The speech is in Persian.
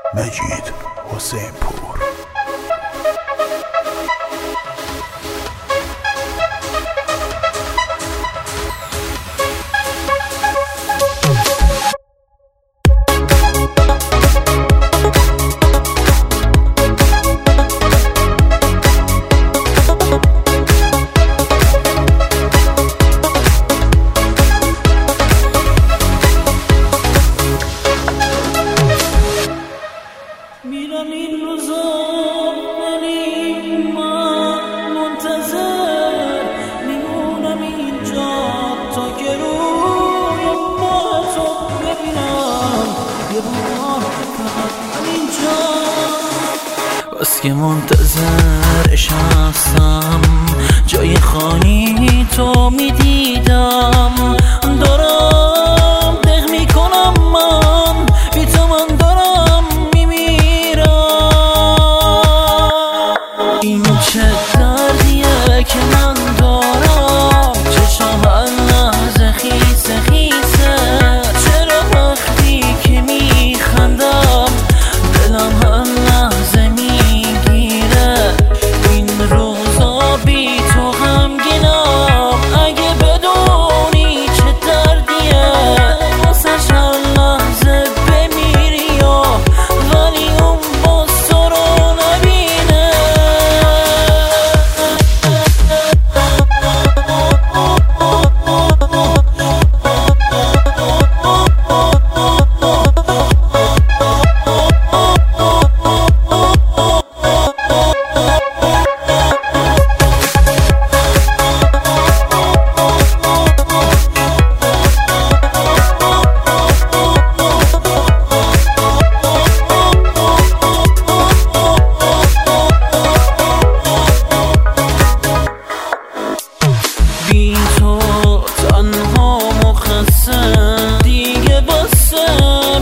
مجید حسین پور. میرم این روزا ولی من منتظر میمونم اینجا تا که روی ماتو ببینم یه بار فقط اینجا. بس که منتظر شخصم جای خالی تو میدیدم. دارم دق میکنم من بی تو من دارم این چه دردیه که من دارم. چشم هر لحظه خیسه خیسه. چرا وقتی که میخندم دلم هر لحظه میگیره. این روزا بی تو غمگینم. اگه بدونی چه دردیه واسش هر لحظه بمیری یا ولی اون باز تو رو نبینه. بی تو تنها مخصم دیگه بسه